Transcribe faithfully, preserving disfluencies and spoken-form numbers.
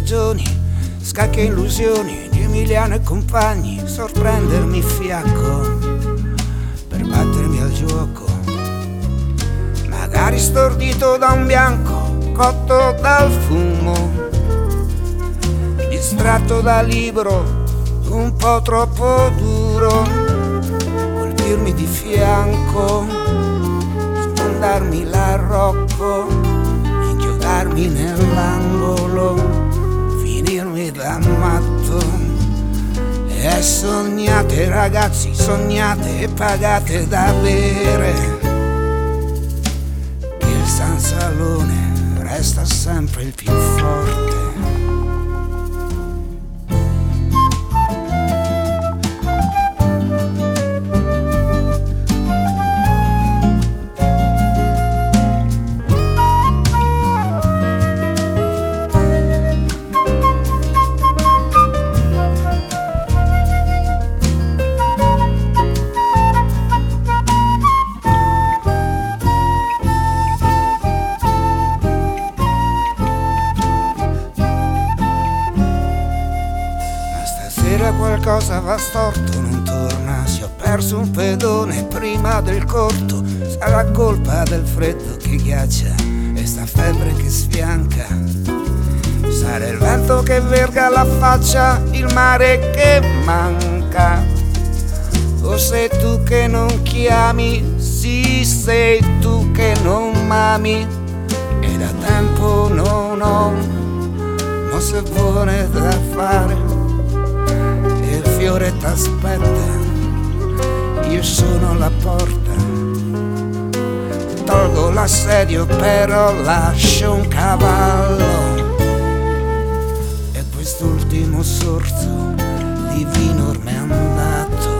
stagioni, scacche illusioni di Emiliano e compagni, sorprendermi fiacco per battermi al gioco, magari stordito da un bianco, cotto dal fumo, distratto da libro un po' troppo duro, colpirmi di fianco, sfondarmi l'arrocco, inchiodarmi nell'angolo, finirmi da matto. E sognate ragazzi, sognate e pagate da bere, che il San Salone resta sempre il più forte. Qualcosa va storto, non torna, si ho perso un pedone prima del corto, sarà colpa del freddo che ghiaccia e sta febbre che sfianca, sarà il vento che verga la faccia, il mare che manca, o sei tu che non chiami, sì sei tu che non mami, e da tempo non ho mosse buone da fare, il fiore t'aspetta, io sono la porta, tolgo l'assedio però lascio un cavallo, e quest'ultimo sorso di vino ormai è andato,